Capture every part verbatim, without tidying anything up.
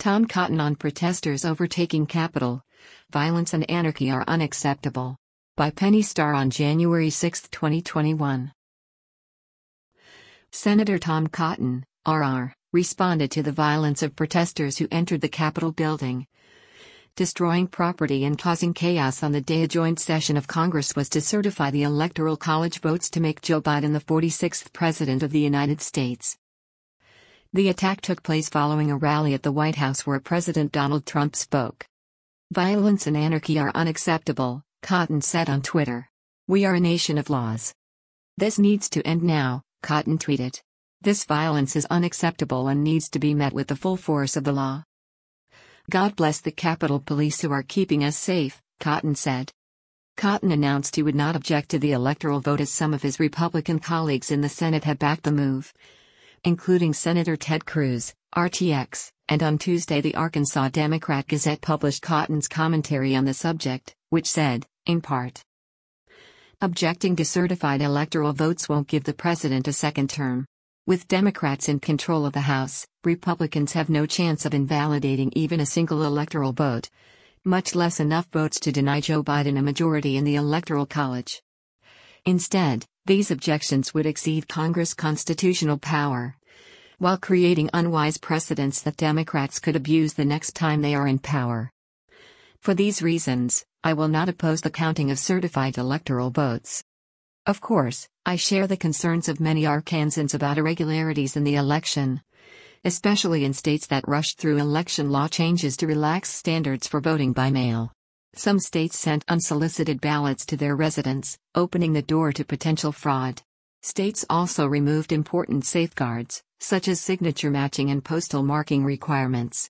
Tom Cotton on protesters overtaking Capitol. Violence and anarchy are unacceptable. By Penny Starr on January sixth, twenty twenty-one. Senator Tom Cotton, R R, responded to the violence of protesters who entered the Capitol building, destroying property and causing chaos on the day a joint session of Congress was to certify the Electoral College votes to make Joe Biden the forty-sixth President of the United States. The attack took place following a rally at the White House where President Donald Trump spoke. Violence and anarchy are unacceptable, Cotton said on Twitter. We are a nation of laws. This needs to end now, Cotton tweeted. This violence is unacceptable and needs to be met with the full force of the law. God bless the Capitol Police who are keeping us safe, Cotton said. Cotton announced he would not object to the electoral vote as some of his Republican colleagues in the Senate had backed the move, including Senator Ted Cruz, R T X, and on Tuesday the Arkansas Democrat-Gazette published Cotton's commentary on the subject, which said, in part, objecting to certified electoral votes won't give the president a second term. With Democrats in control of the House, Republicans have no chance of invalidating even a single electoral vote, much less enough votes to deny Joe Biden a majority in the Electoral College. Instead, these objections would exceed Congress' constitutional power, while creating unwise precedents that Democrats could abuse the next time they are in power. For these reasons, I will not oppose the counting of certified electoral votes. Of course, I share the concerns of many Arkansans about irregularities in the election, especially in states that rushed through election law changes to relax standards for voting by mail. Some states sent unsolicited ballots to their residents, opening the door to potential fraud. States also removed important safeguards, such as signature matching and postal marking requirements.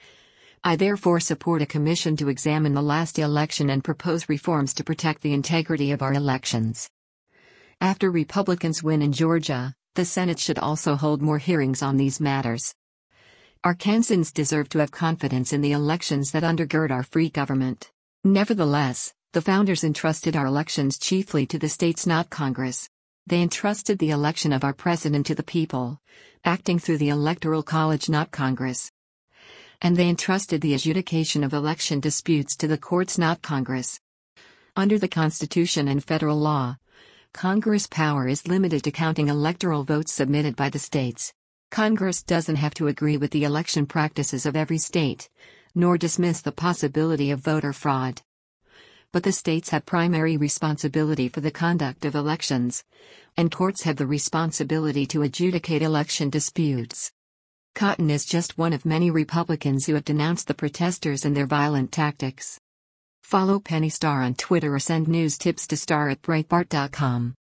I therefore support a commission to examine the last election and propose reforms to protect the integrity of our elections. After Republicans win in Georgia, the Senate should also hold more hearings on these matters. Arkansans deserve to have confidence in the elections that undergird our free government. Nevertheless, the founders entrusted our elections chiefly to the states, not Congress. They entrusted the election of our president to the people, acting through the Electoral College, not Congress. And they entrusted the adjudication of election disputes to the courts, not Congress. Under the Constitution and federal law, Congress' power is limited to counting electoral votes submitted by the states. Congress doesn't have to agree with the election practices of every state, nor dismiss the possibility of voter fraud. But the states have primary responsibility for the conduct of elections, and courts have the responsibility to adjudicate election disputes. Cotton is just one of many Republicans who have denounced the protesters and their violent tactics. Follow Penny Starr on Twitter or send news tips to Starr at Breitbart dot com.